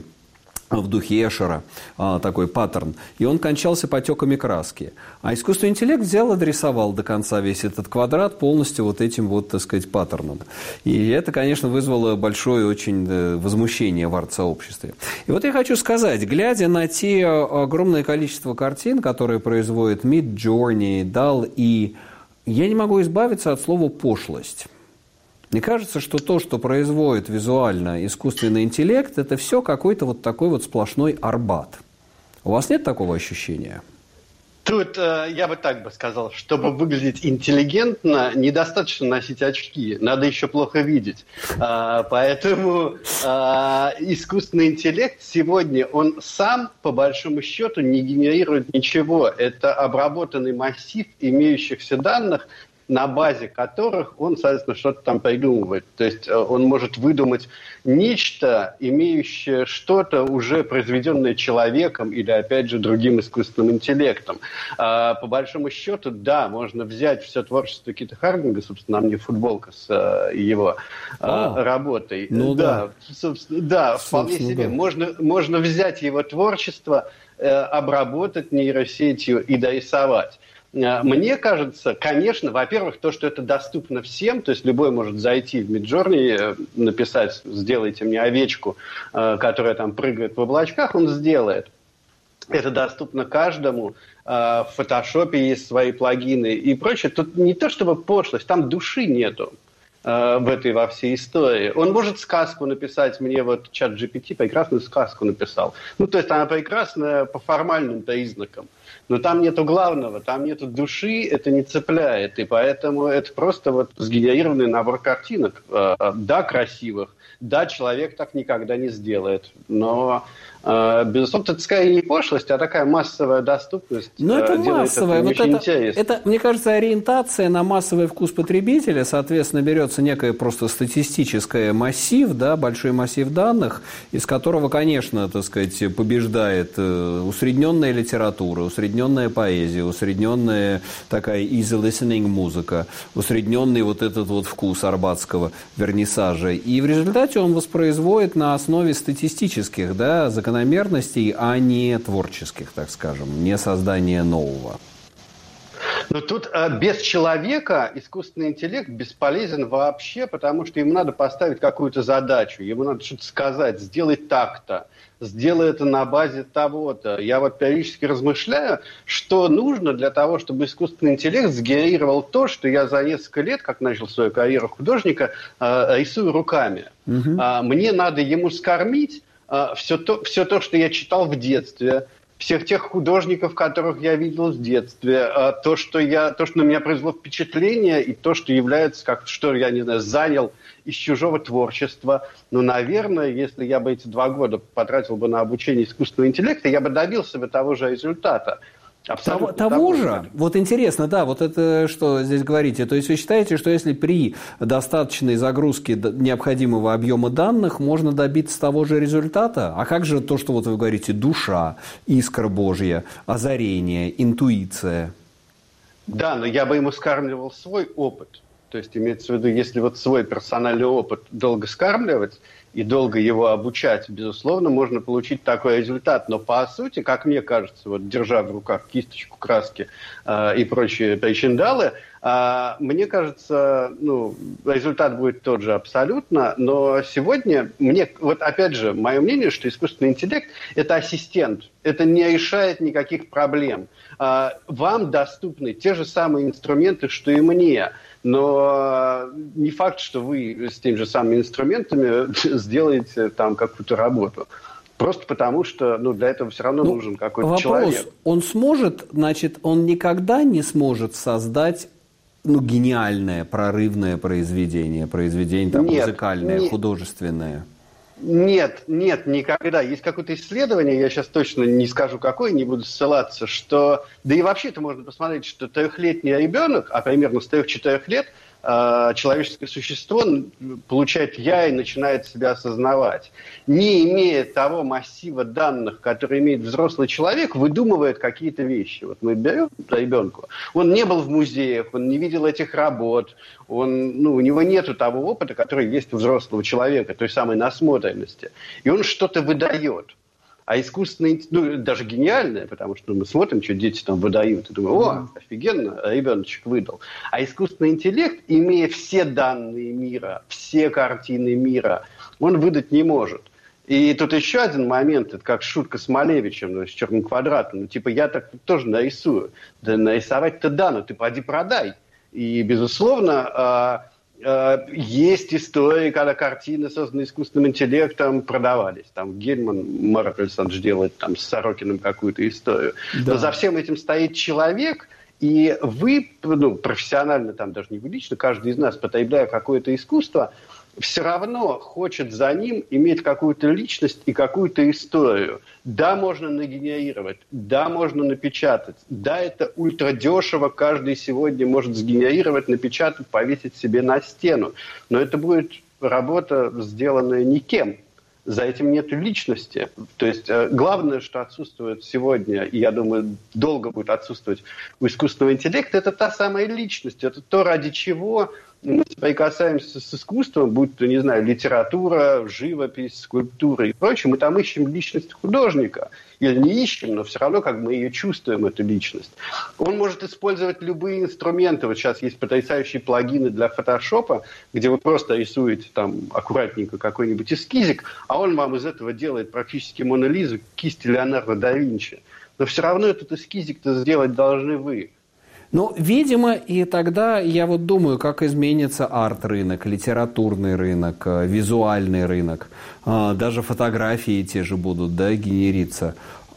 в духе Эшера, э, такой паттерн, и он кончался потеками краски. А искусственный интеллект взял и дорисовал до конца весь этот квадрат полностью вот этим вот, так сказать, паттерном. И это, конечно, вызвало большое очень возмущение в арт-сообществе. И вот я хочу сказать, глядя на те огромное количество картин, которые производит Midjourney, Dall-E, я не могу избавиться от слова «пошлость». Мне кажется, что то, что производит визуально искусственный интеллект, это все какой-то вот такой вот сплошной Арбат. У вас нет такого ощущения? Тут э, я бы так бы сказал, чтобы выглядеть интеллигентно, недостаточно носить очки, надо еще плохо видеть. Э, поэтому э, искусственный интеллект сегодня, он сам, по большому счету, не генерирует ничего. Это обработанный массив имеющихся данных, на базе которых он, соответственно, что-то там придумывает. То есть он может выдумать нечто, имеющее что-то уже произведенное человеком или, опять же, другим искусственным интеллектом. А, по большому счету, да, можно взять все творчество Кита Хардинга, собственно, на мне футболка с а, его а, работой. Ну да, да, собственно, да вполне собственно, себе. Да. Можно, можно взять его творчество, э, обработать нейросетью и дорисовать. Мне кажется, конечно, во-первых, то, что это доступно всем, то есть любой может зайти в Midjourney, написать «сделайте мне овечку», которая там прыгает в облачках, он сделает. Это доступно каждому. В Photoshop есть свои плагины и прочее. Тут не то чтобы пошлость, там души нету в этой во всей истории. Он может сказку написать, мне вот чат джи пи ти прекрасную сказку написал. Ну, то есть она прекрасная по формальным признакам. Но там нету главного, там нету души, это не цепляет. И поэтому это просто вот сгенерированный набор картинок. Да, красивых. Да, человек так никогда не сделает. Но, безусловно, это скорее не пошлость, а такая массовая доступность. Но это массовая. Это, вот это, это, мне кажется, ориентация на массовый вкус потребителя. Соответственно, берется некое просто статистическое массив, да, большой массив данных, из которого, конечно, так сказать, побеждает усредненная литература, усредненная поэзия, усредненная такая easy listening музыка, усредненный вот этот вот вкус арбатского вернисажа. И в результате он воспроизводит на основе статистических, да, закономерностей, а не творческих, так скажем, не создания нового. Но тут э, без человека искусственный интеллект бесполезен вообще, потому что ему надо поставить какую-то задачу, ему надо что-то сказать, сделай так-то, сделай это на базе того-то. Я вот периодически размышляю, что нужно для того, чтобы искусственный интеллект сгенерировал то, что я за несколько лет, как начал свою карьеру художника, э, рисую руками. Угу. А, мне надо ему скормить э, все, то, все то, что я читал в детстве, всех тех художников, которых я видел в детстве, то, что, я, то, что на меня произвело впечатление, и то, что является, как, что я, не знаю, занял из чужого творчества. Ну, наверное, если я бы эти два года потратил бы на обучение искусственного интеллекта, я бы добился бы того же результата. Того, того же? Вот интересно, да, вот это что здесь говорите. То есть вы считаете, что если при достаточной загрузке необходимого объема данных можно добиться того же результата? А как же то, что вот вы говорите, душа, искра Божья, озарение, интуиция? Да, но я бы ему скармливал свой опыт. То есть имеется в виду, если вот свой персональный опыт долго скармливать и долго его обучать, безусловно, можно получить такой результат. Но по сути, как мне кажется, вот держа в руках кисточку, краски э, и прочие причиндалы, э, мне кажется, ну, результат будет тот же абсолютно. Но сегодня мне, вот опять же, мое мнение, что искусственный интеллект – это ассистент, это не решает никаких проблем. Э, вам доступны те же самые инструменты, что и мне. Но не факт, что вы с теми же самыми инструментами сделаете там какую-то работу. Просто потому, что ну, для этого все равно ну, нужен какой-то вопрос, человек. Он сможет, значит, он никогда не сможет создать ну, гениальное, прорывное произведение, произведение там, нет, музыкальное, нет. художественное? Нет, нет, никогда. Есть какое-то исследование, я сейчас точно не скажу какое, не буду ссылаться, что... Да и вообще-то можно посмотреть, что трехлетний ребенок, а примерно с трех-четырех лет, человеческое существо получает я и начинает себя осознавать. Не имея того массива данных, который имеет взрослый человек, выдумывает какие-то вещи. Вот мы берем ребенку, он не был в музеях, он не видел этих работ, он, ну, у него нет того опыта, который есть у взрослого человека, той самой насмотренности. И он что-то выдает. А искусственный, ну, даже гениальное, потому что мы смотрим, что дети там выдают, и думаем, о, офигенно, ребеночек выдал. А искусственный интеллект, имея все данные мира, все картины мира, он выдать не может. И тут еще один момент, это как шутка с Малевичем, ну, с черным квадратом. Ну, типа, я так тоже нарисую. Да нарисовать-то да, но ты поди продай. И, безусловно, есть истории, когда картины, созданные искусственным интеллектом, продавались. Там Гельман, Марк Александрович делает там, с Сорокиным какую-то историю. Да. Но за всем этим стоит человек, и вы, ну, профессионально, там, даже не вы лично, каждый из нас, потребляя какое-то искусство, все равно хочет за ним иметь какую-то личность и какую-то историю. Да, можно нагенерировать, да, можно напечатать, да, это ультрадешево, каждый сегодня может сгенерировать, напечатать, повесить себе на стену. Но это будет работа, сделанная никем. За этим нет личности. То есть э, главное, что отсутствует сегодня, и я думаю, долго будет отсутствовать у искусственного интеллекта, это та самая личность, это то, ради чего мы соприкасаемся с искусством, будь то, не знаю, литература, живопись, скульптура и прочее, мы там ищем личность художника. Или не ищем, но все равно как мы ее чувствуем, эту личность. Он может использовать любые инструменты. Вот сейчас есть потрясающие плагины для фотошопа, где вы просто рисуете там аккуратненько какой-нибудь эскизик, а он вам из этого делает практически Мону Лизу, кисти Леонардо да Винчи. Но все равно этот эскизик-то сделать должны вы. Ну, видимо, и тогда я вот думаю, как изменится арт-рынок, литературный рынок, визуальный рынок, даже фотографии те же будут, да, генериться.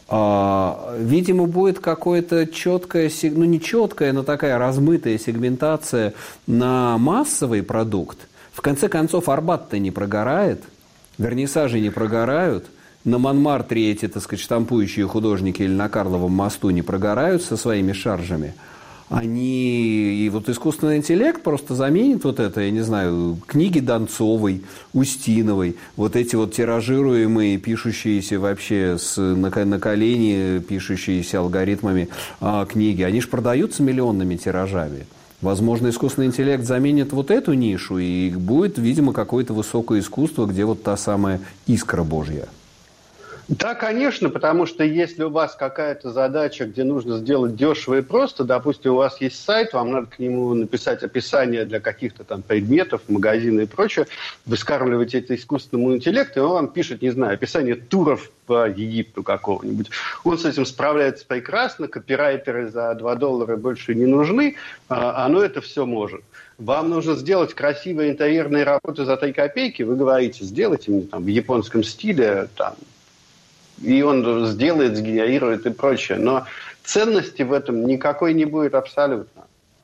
Видимо, будет какое-то четкое, ну не четкая, но такая размытая сегментация на массовый продукт. В конце концов, Арбат-то не прогорает, вернисажи не прогорают. На Монмартре эти, так сказать, штампующие художники или на Карловом мосту не прогорают со своими шаржами. Они, и вот искусственный интеллект просто заменит вот это, я не знаю, книги Донцовой, Устиновой, вот эти вот тиражируемые, пишущиеся вообще с, на, на колени, пишущиеся алгоритмами а, книги, они же продаются миллионными тиражами. Возможно, искусственный интеллект заменит вот эту нишу, и будет, видимо, какое-то высокое искусство, где вот та самая искра Божья. Да, конечно, потому что если у вас какая-то задача, где нужно сделать дешево и просто, допустим, у вас есть сайт, вам надо к нему написать описание для каких-то там предметов, магазина и прочее, вы скармливаете это искусственному интеллекту, и он вам пишет, не знаю, описание туров по Египту какого-нибудь. Он с этим справляется прекрасно, копирайтеры за два доллара больше не нужны, а оно это все может. Вам нужно сделать красивые интерьерные работы за три копейки, вы говорите, сделайте мне там в японском стиле, там, и он сделает, сгенерирует и прочее. Но ценности в этом никакой не будет абсолютно.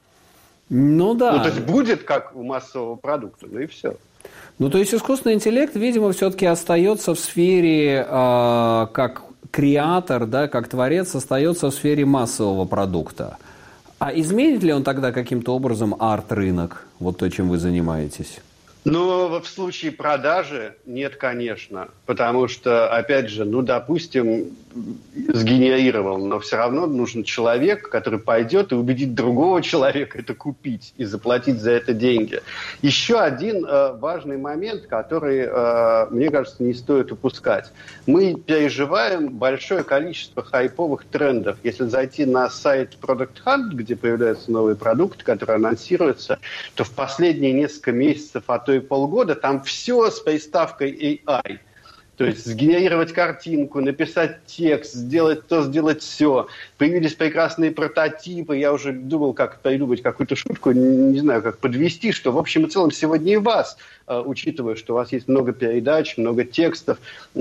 Ну да. Ну, то есть будет как у массового продукта, ну и все. Ну, то есть искусственный интеллект, видимо, все-таки остается в сфере, э, как креатор, да, как творец, остается в сфере массового продукта. А изменит ли он тогда каким-то образом арт-рынок, вот то, чем вы занимаетесь? Ну, в случае продажи нет, конечно, потому что, опять же, ну, допустим, сгенерировал, но все равно нужен человек, который пойдет и убедит другого человека это купить и заплатить за это деньги. Еще один э, важный момент, который, э, мне кажется, не стоит упускать. Мы переживаем большое количество хайповых трендов. Если зайти на сайт Product Hunt, где появляются новые продукты, которые анонсируются, то в последние несколько месяцев, а то и полгода, там все с приставкой эй ай. То есть сгенерировать картинку, написать текст, сделать то, сделать все. Появились прекрасные прототипы. Я уже думал, как придумать какую-то шутку, не знаю, как подвести, что в общем и целом сегодня и вас, учитывая, что у вас есть много передач, много текстов,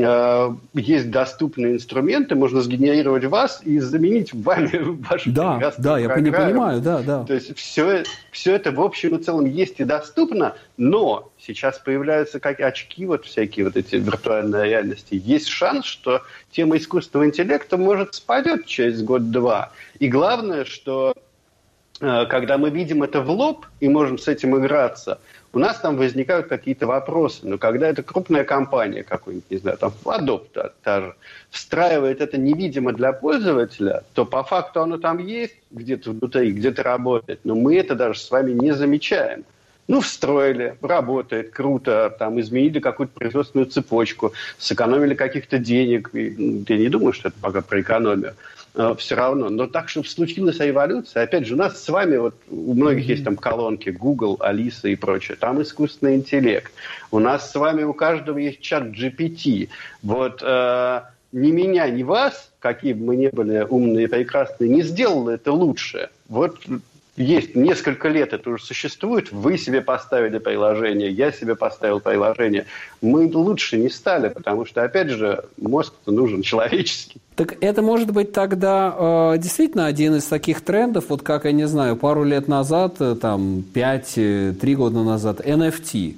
есть доступные инструменты, можно сгенерировать вас и заменить вами вашу да, прекрасную да, я программу. не понимаю, да, да. То есть все, все это в общем и целом есть и доступно, но сейчас появляются как очки, вот всякие вот эти виртуальные реальности. Есть шанс, что тема искусственного интеллекта может спадет через год-два. И главное, что э, когда мы видим это в лоб и можем с этим играться, у нас там возникают какие-то вопросы. Но когда это крупная компания, какой-нибудь, не знаю, там Adobe та, та же, встраивает это невидимо для пользователя, то по факту оно там есть где-то внутри, где-то работает. Но мы это даже с вами не замечаем. Ну, встроили, работает, круто, там, изменили какую-то производственную цепочку, сэкономили каких-то денег. Я не думаю, что это пока про экономию. Все равно. Но так, чтобы случилась революция, опять же, у нас с вами, вот у многих есть там колонки Google, Алиса и прочее, там искусственный интеллект. У нас с вами у каждого есть чат джи пи ти. Вот э, ни меня, ни вас, какие бы мы ни были умные и прекрасные, не сделало это лучше. Вот есть несколько лет это уже существует, вы себе поставили приложение, я себе поставил приложение. Мы лучше не стали, потому что, опять же, мозг-то нужен человеческий. Так это может быть тогда э, действительно один из таких трендов, вот как, я не знаю, пару лет назад, там, пять-три года назад, эн эф ти.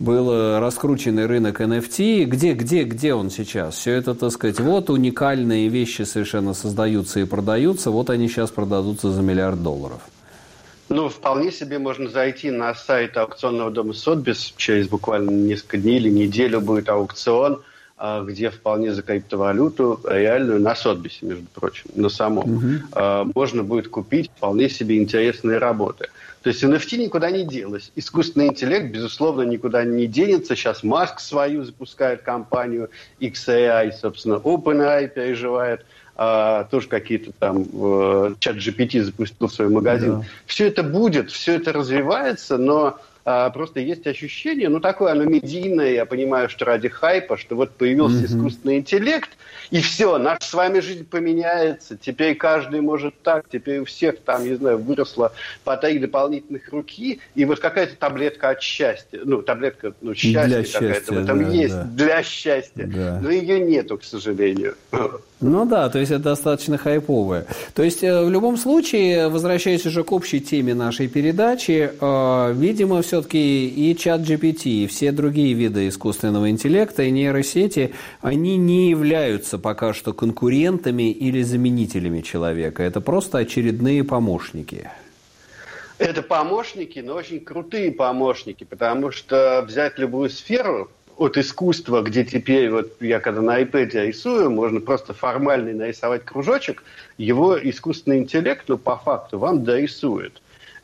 Был раскрученный рынок эн эф ти. Где, где, где он сейчас? Все это, так сказать, вот уникальные вещи совершенно создаются и продаются, вот они сейчас продадутся за миллиард долларов. Ну, вполне себе можно зайти на сайт аукционного дома Сотбис. Через буквально несколько дней или неделю будет аукцион, где вполне за криптовалюту реальную, на Сотбисе, между прочим, на самом, угу. можно будет купить вполне себе интересные работы. То есть эн эф ти никуда не делось. Искусственный интеллект, безусловно, никуда не денется. Сейчас Маск свою запускает компанию икс эй ай, собственно, OpenAI переживает. Uh, тоже какие-то там uh, чат джи пи ти запустил свой магазин. Да. Все это будет, все это развивается, но uh, просто есть ощущение, ну такое оно медийное, я понимаю, что ради хайпа, что вот появился mm-hmm. искусственный интеллект, и все, наша с вами жизнь поменяется, теперь каждый может так, теперь у всех там, не знаю, выросло по три дополнительных руки, и вот какая-то таблетка от счастья, ну таблетка, ну счастья какая-то в этом да, есть, да. для счастья, да. но ее нету, к сожалению. Ну да, то есть это достаточно хайповое. То есть в любом случае, возвращаясь уже к общей теме нашей передачи, э, видимо, все-таки и чат джи пи ти, и все другие виды искусственного интеллекта и нейросети, они не являются пока что конкурентами или заменителями человека. Это просто очередные помощники. Это помощники, но очень крутые помощники, потому что взять любую сферу от искусства, где теперь, вот я когда на iPad рисую, можно просто формально нарисовать кружочек, его искусственный интеллект, ну, по факту, вам дорисует.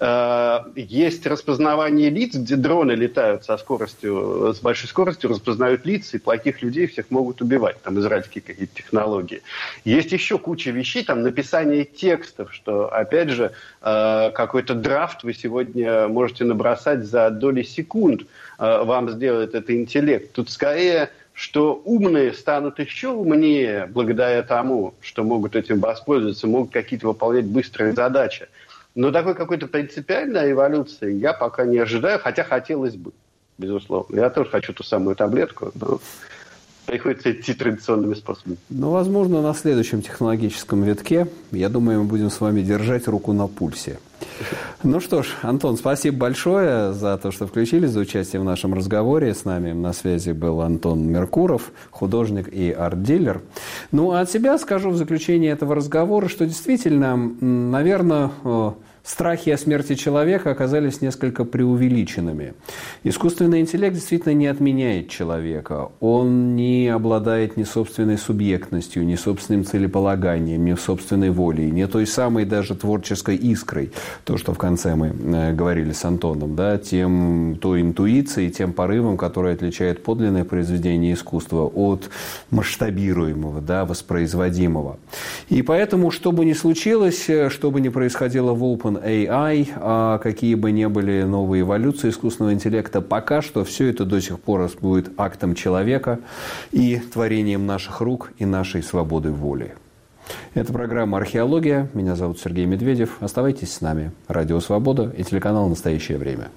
Есть распознавание лиц, где дроны летают со скоростью, с большой скоростью, распознают лица, и плохих людей всех могут убивать, там, израильские какие-то технологии. Есть еще куча вещей, там, написание текстов, что, опять же, какой-то драфт вы сегодня можете набросать за доли секунд, вам сделает это интеллект. Тут скорее, что умные станут еще умнее благодаря тому, что могут этим воспользоваться, могут какие-то выполнять быстрые задачи. Но такой какой-то принципиальной эволюции я пока не ожидаю, хотя хотелось бы, безусловно. Я тоже хочу ту самую таблетку, но приходится идти традиционными способами. Ну, возможно, на следующем технологическом витке, я думаю, мы будем с вами держать руку на пульсе. Ну что ж, Антон, спасибо большое за то, что включились, за участие в нашем разговоре. С нами на связи был Антон Меркуров, художник и арт-дилер. Ну, а от себя скажу в заключение этого разговора, что действительно, наверное, страхи о смерти человека оказались несколько преувеличенными. Искусственный интеллект действительно не отменяет человека. Он не обладает ни собственной субъектностью, ни собственным целеполаганием, ни собственной волей, ни той самой даже творческой искрой. То, что в конце мы говорили с Антоном, да, тем, той интуицией, тем порывом, который отличает подлинное произведение искусства от масштабируемого, да, воспроизводимого. И поэтому, что бы ни случилось, что бы ни происходило в Open OpenAI, а какие бы ни были новые эволюции искусственного интеллекта, пока что все это до сих пор будет актом человека и творением наших рук и нашей свободы воли. Это программа «Археология». Меня зовут Сергей Медведев. Оставайтесь с нами. Радио «Свобода» и телеканал «Настоящее время».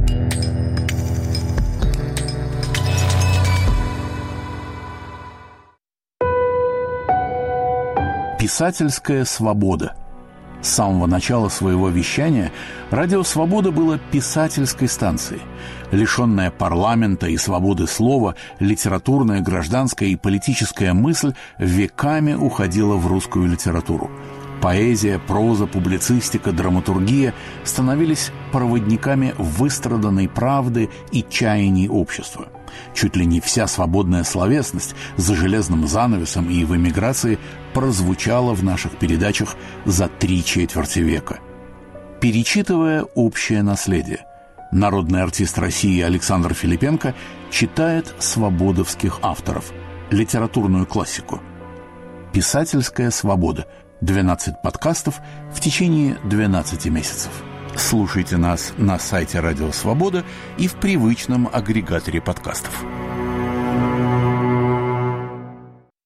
Писательская свобода. С самого начала своего вещания «Радио Свобода» было писательской станцией. Лишенная парламента и свободы слова, литературная, гражданская и политическая мысль веками уходила в русскую литературу. Поэзия, проза, публицистика, драматургия становились проводниками выстраданной правды и чаяний общества. Чуть ли не вся свободная словесность за железным занавесом и в эмиграции прозвучала в наших передачах за три четверти века. Перечитывая общее наследие, народный артист России Александр Филипенко читает свободовских авторов, литературную классику. «Писательская свобода». двенадцать подкастов в течение двенадцати месяцев. Слушайте нас на сайте «Радио Свобода» и в привычном агрегаторе подкастов.